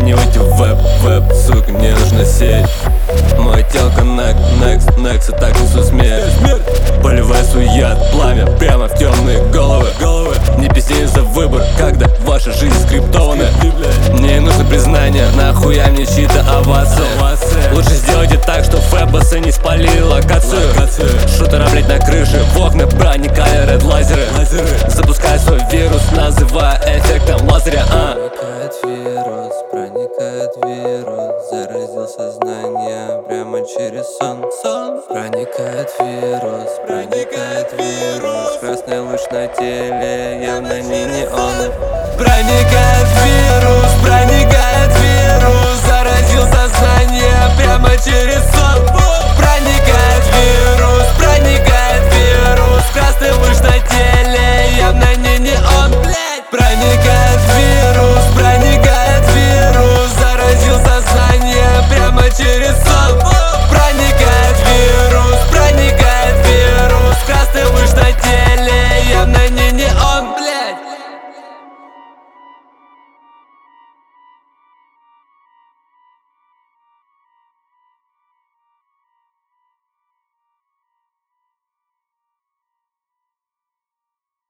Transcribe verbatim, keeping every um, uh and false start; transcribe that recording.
Заманивайте в веб, веб, сука, мне нужна сеть. Мой телка next, next, next, и так несу смерть. Поливаю яд, пламя прямо в темные головы, головы. Не пиздец за выбор, когда ваша жизнь скриптована. Мне нужно признание, нахуя мне чьи-то овации. Лучше сделайте так, что ФБС не спалили локацию. Шутера, блять, на крыше, в окна проникали ред лазеры. Запускаю свой вирус, называя эффектом лазеря. а. Проникает вирус, проникает вирус, заразил сознание прямо через сон. Сон. Проникает вирус, проникает вирус, красный луч на теле, явно не неон. Проникает вирус, проникает